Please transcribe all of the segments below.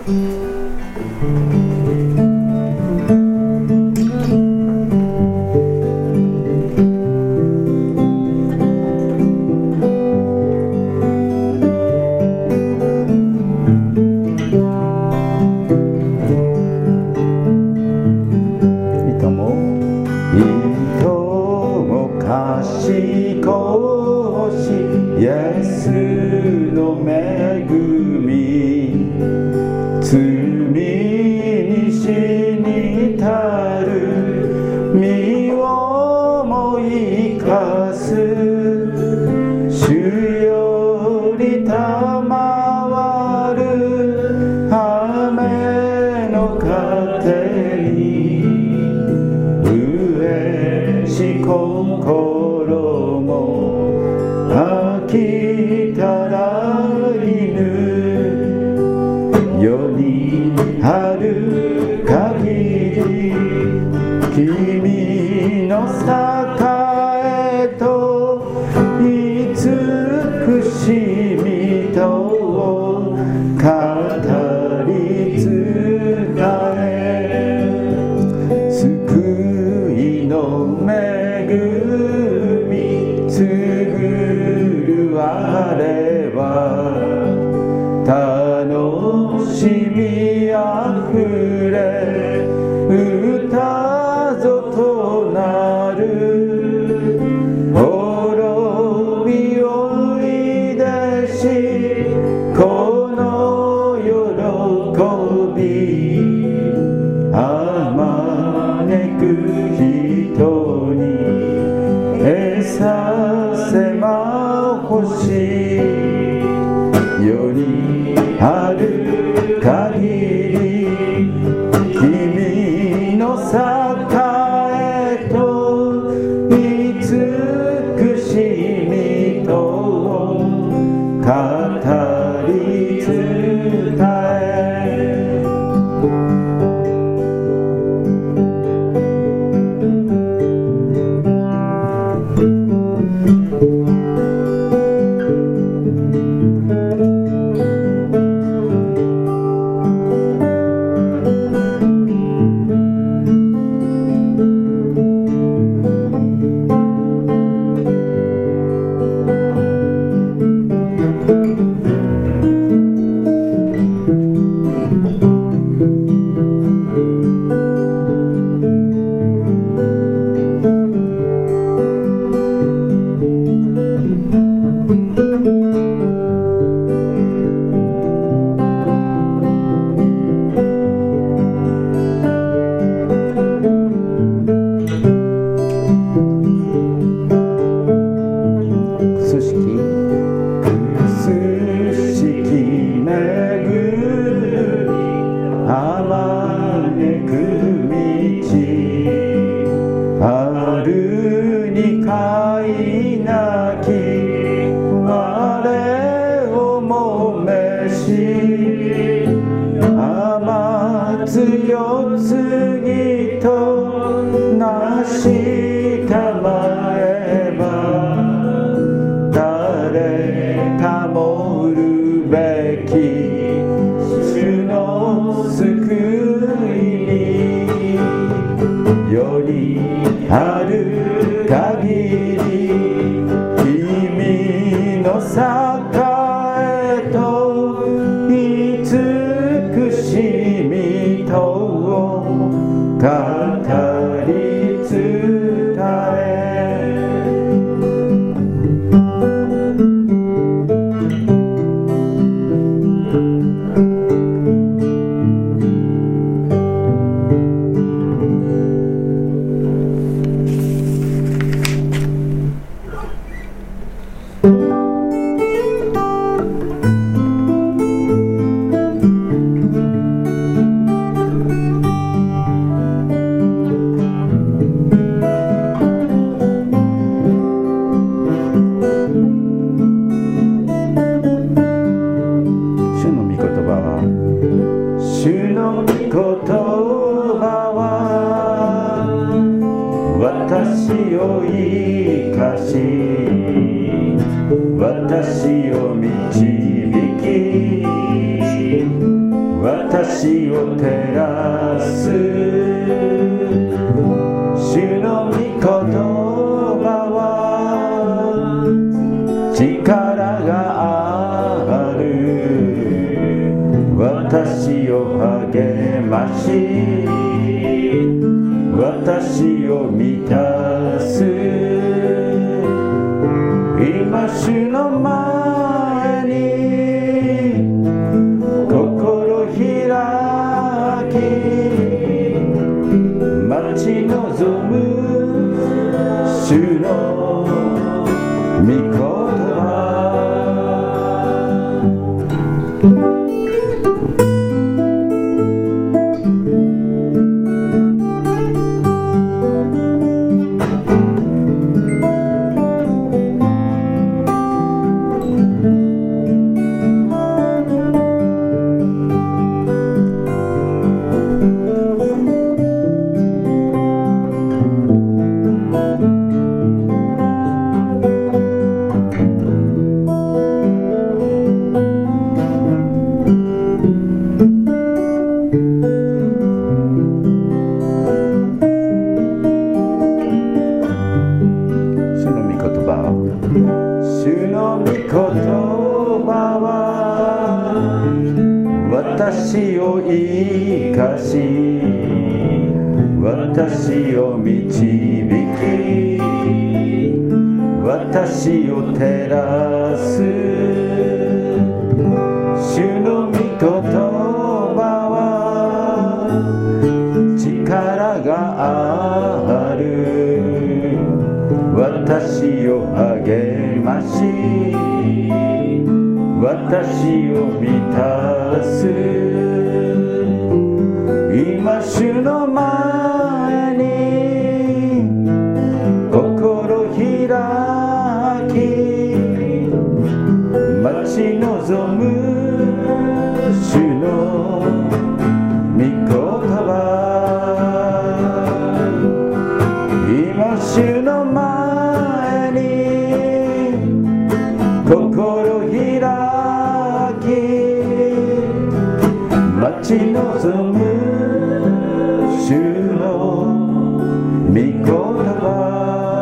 私を導き私を照らす主の御言葉は力がある。私を励まし私を満たす。今主の前に心開き待ち望む主の御言葉。私を生かし私を導き私を照らす。主の御言葉は力がある。私を励まし私を満たす。今主の前に心開き待ち望む主の御言葉。今主の前に心開き待ち望む主の御言葉。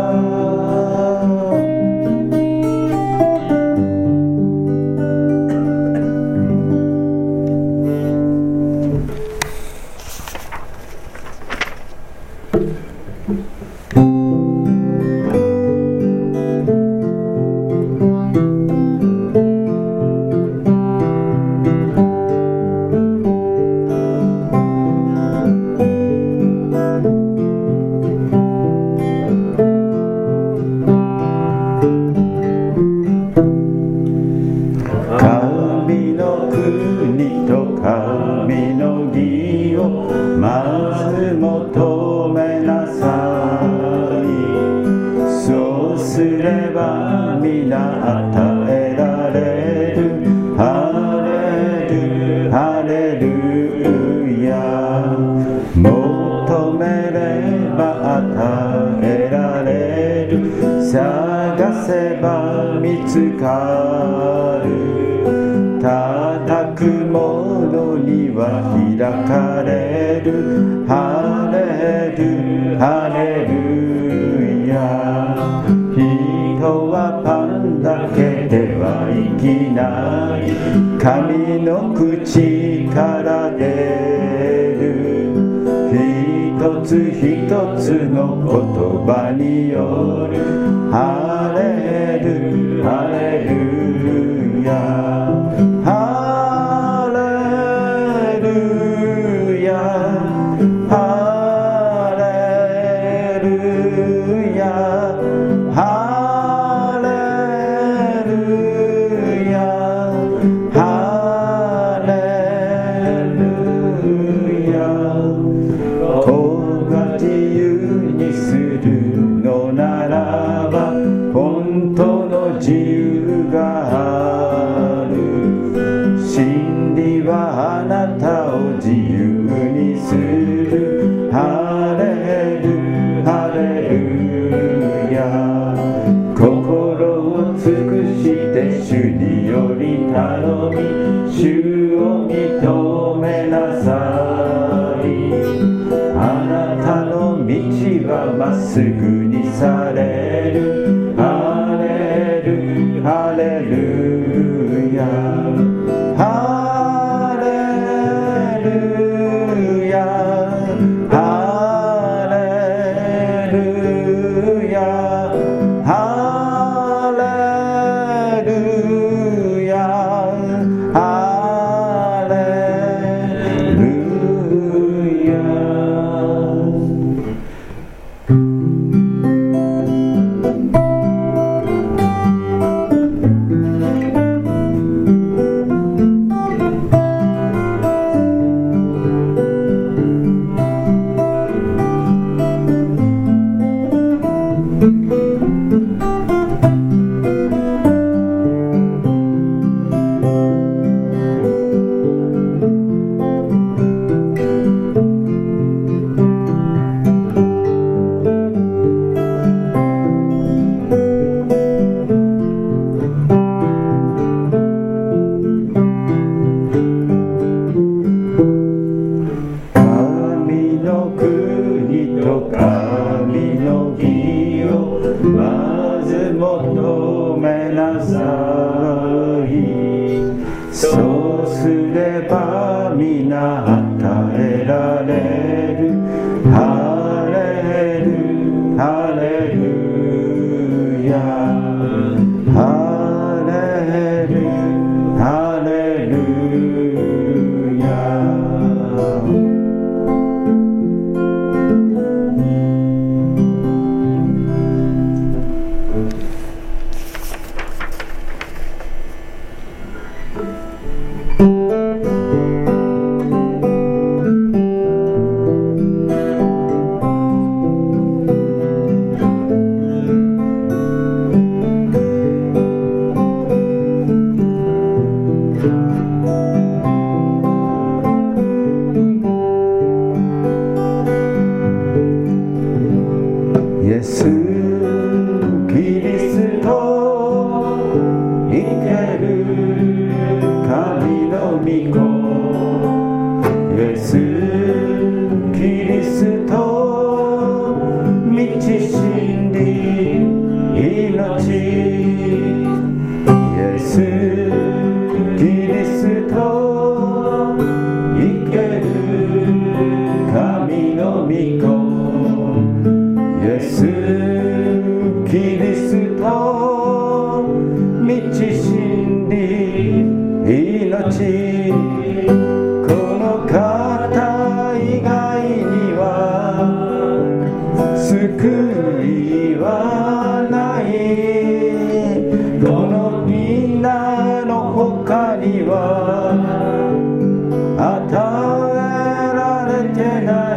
探せば見つかる。叩く者には開かれる。ハレルハレルヤ。人はパンだけでは生きない。神の口から出る一つ一つの言葉による。ハレルハレルヤハレルヤハレルヤハレルヤハレルヤ。子が自由にするのならば本当の自由がある。真理はあなたを自由にする。ハレルハレルヤ。心を尽くして主により頼み主を認めすぐにされる。ハレルハレルヤハレルヤハレルヤハレルヤハレルヤ。まず求めなさい。そうすれば皆与えられる。ハレルハレルヤハレルハレルヤ。イエス・キリスト生ける神の御子。イエス・キリスト道真理命。イエス・キリスト生ける神の御子。イエス・キリスト道真理命。この方以外には救いはない。この皆の他には与えられてない。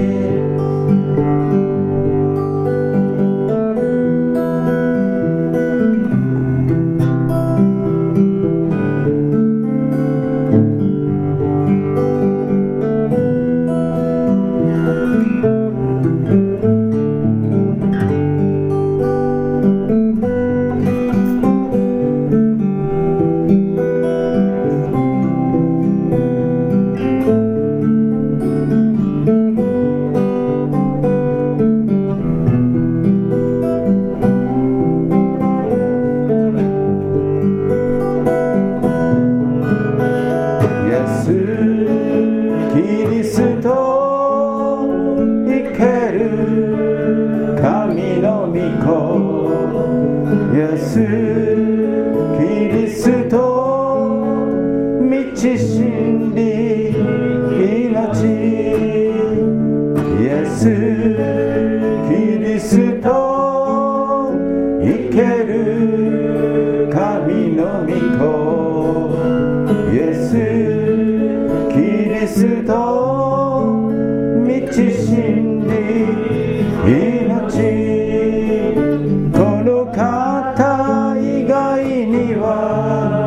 キリスト生ける神の御子。イエス・キリスト道真理命。イエス・キリスト生ける神の御子。イエス・キリスト道真理命。この方以外には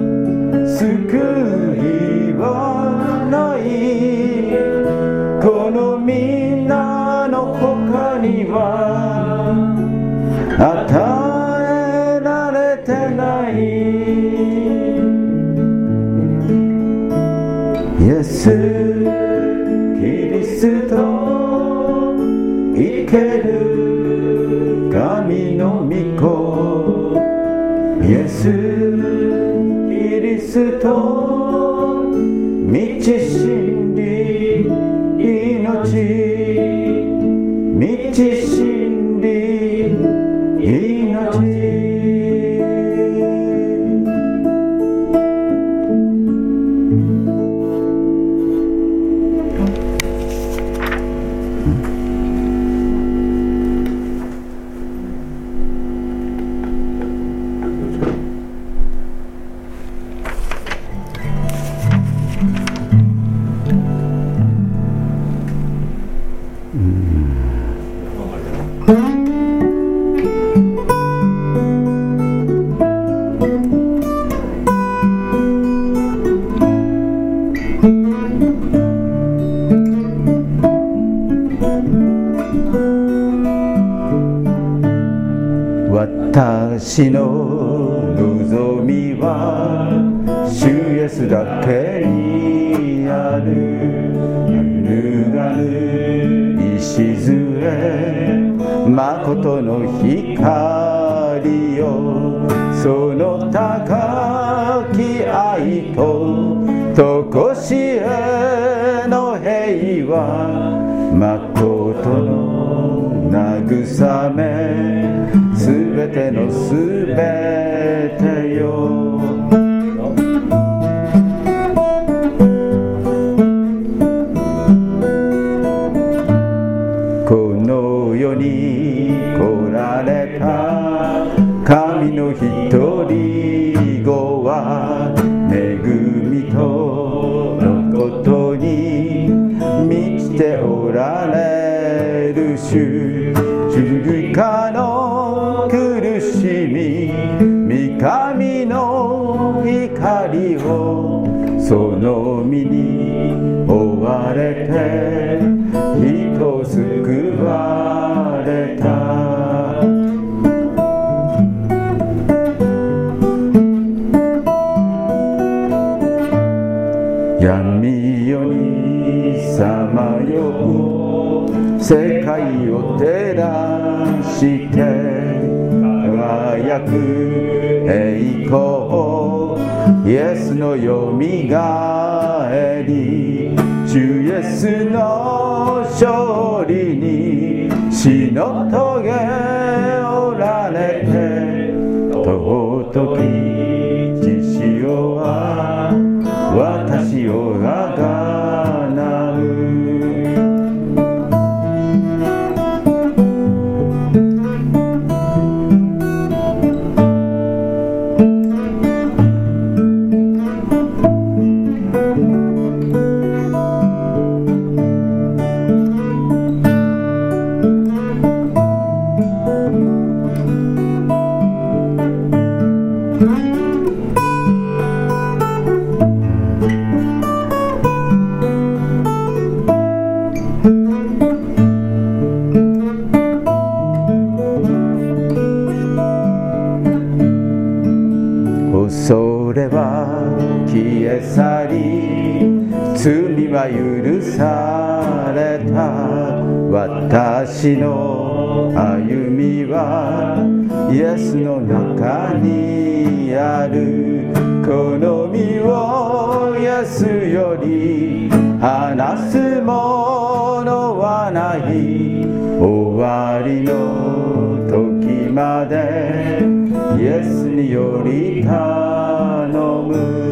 救いはない。この皆の他には与えられてない。イエス・キリスト生ける神の御子イエス・キリスト道真理命道真理命私の望みは主イエスだけにある揺るがぬ礎誠の光よその高き愛と常しえの平和誠の慰めすべてのすべてよこの世に来られた神の独り子は恵みとのことに満ちておられる主十字架の苦しみ御神の光をその身に追われて人救われた闇夜にさまよう世界を照らして輝く栄光イエスのよみがえり主イエスの勝利に死の棘おられて尊き血潮は私をあがなう恐れは消え去り罪は許された私の歩みはイエスの中にあるこの身をイエスより離すものはない終わりの時までイエスにより頼む